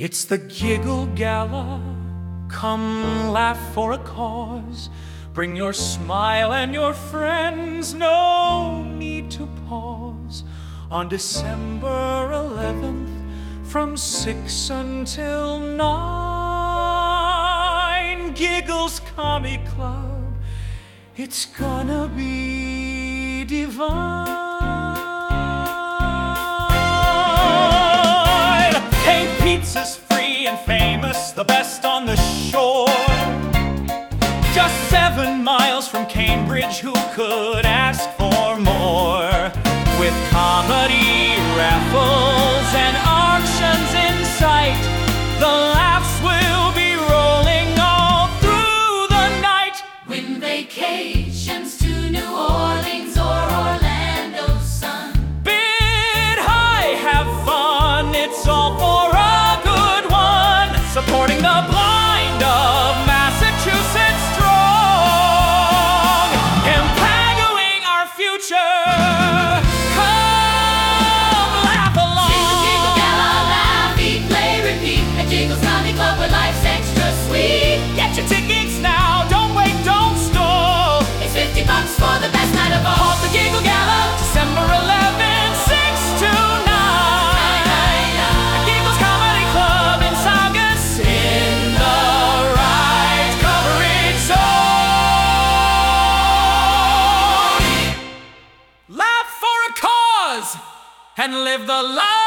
It's the Giggle Gala, come laugh for a cause. Bring your smile and your friends, no need to pause. On December 11th, from 6 until 9, Giggles Comic Club, it's gonna be divine. Hey, pizza's free and famous, the best on the shore. Just 7 miles from Cambridge, who could ask for more? With comedy, raffles, and auctions in sight, the laughs will be rolling all through the night. Win vacations to New Orleans or Orlando, son. Bid high, have fun, it's all for a good one. Supporting the blind of Massachusetts strong, empowering our future. Come laugh along. Giggle, gala, laugh, eat, play, repeat at Giggles Comic Club, where life's extra sweet. Get your tickets now, don't wait, don't stall. It's $50 for the best night of all. Halt the Giggle Gala, December 11th, 6 to 9. At Giggles Comedy Club in Saugus, in the right coverage zone. Laugh for a cause and live the life.